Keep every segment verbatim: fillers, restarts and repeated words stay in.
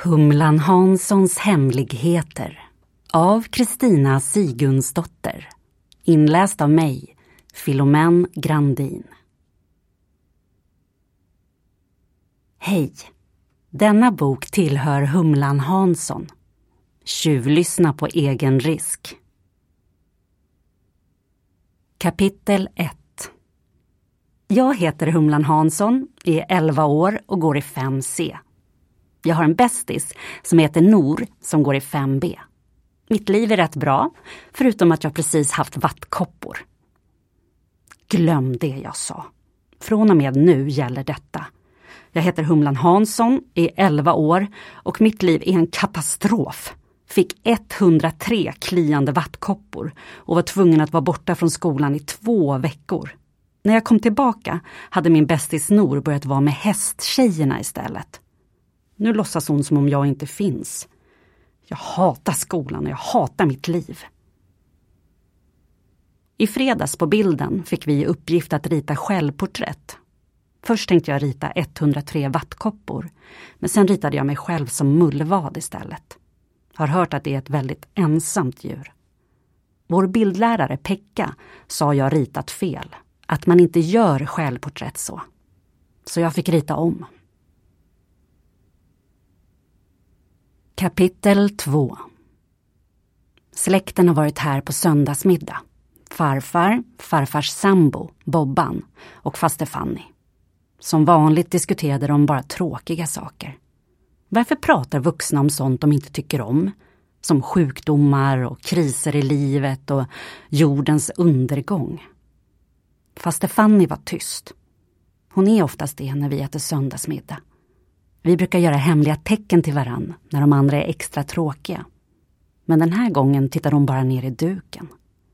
Humlan Hanssons hemligheter av Kristina Sigurdsdotter. Inläst av mig, Filomen Grandin. Hej! Denna bok tillhör Humlan Hansson. Tjuvlyssna på egen risk. Kapitel ett. Jag heter Humlan Hansson, är elva år och går i fem C. Jag har en bästis som heter Nor som går i fem B. Mitt liv är rätt bra, förutom att jag precis haft vattkoppor. Glöm det jag sa. Från och med nu gäller detta. Jag heter Humlan Hansson, är elva år och mitt liv är en katastrof. Fick etthundratre kliande vattkoppor och var tvungen att vara borta från skolan i två veckor. När jag kom tillbaka hade min bästis Nor börjat vara med hästtjejerna istället. Nu låtsas hon som om jag inte finns. Jag hatar skolan och jag hatar mitt liv. I fredags på bilden fick vi i uppgift att rita självporträtt. Först tänkte jag rita etthundratre vattkoppor, men sen ritade jag mig själv som mullvad istället. Har hört att det är ett väldigt ensamt djur. Vår bildlärare Pekka sa jag ritat fel, att man inte gör självporträtt så. Så jag fick rita om. Kapitel två. Släkten har varit här på söndagsmiddag. Farfar, farfars sambo, Bobban och faster Fanny. Som vanligt diskuterade de bara tråkiga saker. Varför pratar vuxna om sånt de inte tycker om? Som sjukdomar och kriser i livet och jordens undergång. Faster Fanny var tyst. Hon är oftast det när vi äter söndagsmiddag. Vi brukar göra hemliga tecken till varann när de andra är extra tråkiga. Men den här gången tittar hon bara ner i duken.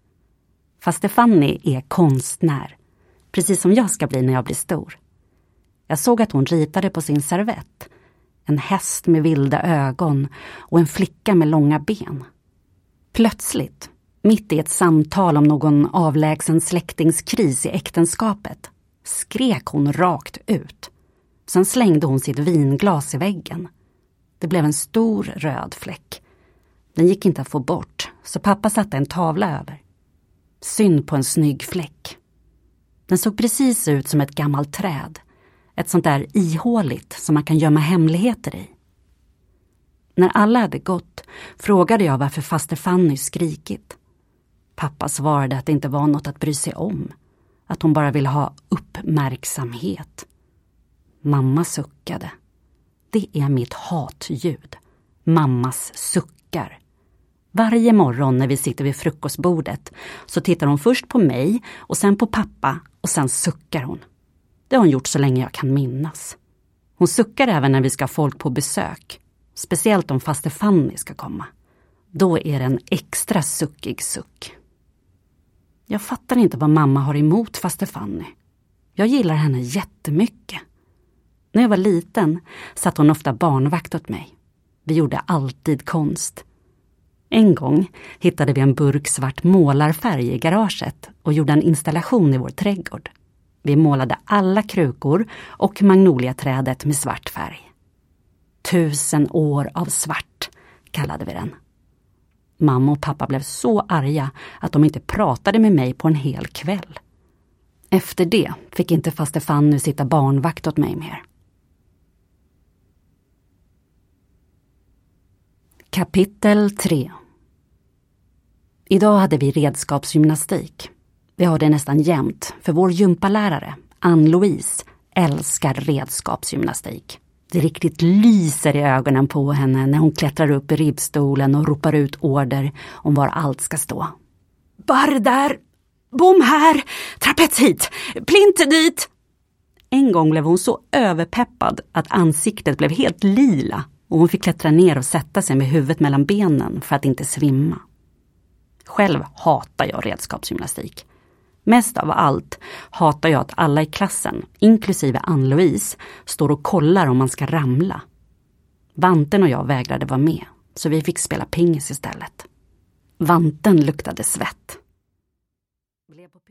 Faster Fanny är konstnär, precis som jag ska bli när jag blir stor. Jag såg att hon ritade på sin servett. En häst med vilda ögon och en flicka med långa ben. Plötsligt, mitt i ett samtal om någon avlägsen släktingskris i äktenskapet, skrek hon rakt ut. Sen slängde hon sitt vinglas i väggen. Det blev en stor röd fläck. Den gick inte att få bort, så pappa satte en tavla över. Synd på en snygg fläck. Den såg precis ut som ett gammalt träd. Ett sånt där ihåligt som man kan gömma hemligheter i. När alla hade gått frågade jag varför faster Fanny skrikit. Pappa svarade att det inte var något att bry sig om. Att hon bara ville ha uppmärksamhet. Mamma suckade. Det är mitt hatljud. Mammas suckar. Varje morgon när vi sitter vid frukostbordet så tittar hon först på mig och sen på pappa och sen suckar hon. Det har hon gjort så länge jag kan minnas. Hon suckar även när vi ska ha folk på besök. Speciellt om faster Fanny ska komma. Då är det en extra suckig suck. Jag fattar inte vad mamma har emot faster Fanny. Jag gillar henne jättemycket. När jag var liten satt hon ofta barnvakt åt mig. Vi gjorde alltid konst. En gång hittade vi en burk svart målarfärg i garaget och gjorde en installation i vår trädgård. Vi målade alla krukor och magnoliaträdet med svart färg. Tusen år av svart kallade vi den. Mamma och pappa blev så arga att de inte pratade med mig på en hel kväll. Efter det fick inte faster Fanny sitta barnvakt åt mig mer. Kapitel tre. Idag hade vi redskapsgymnastik. Vi har det nästan jämt, för vår gympalärare, Ann-Louise, älskar redskapsgymnastik. Det riktigt lyser i ögonen på henne när hon klättrar upp i ribbstolen och ropar ut order om var allt ska stå. Barr där! Bom här! Trapets hit! Plint dit! En gång blev hon så överpeppad att ansiktet blev helt lila och hon fick klättra ner och sätta sig med huvudet mellan benen för att inte svimma. Själv hatar jag redskapsgymnastik. Mest av allt hatar jag att alla i klassen, inklusive Ann-Louise, står och kollar om man ska ramla. Vanten och jag vägrade vara med, så vi fick spela pingis istället. Vanten luktade svett. Blev på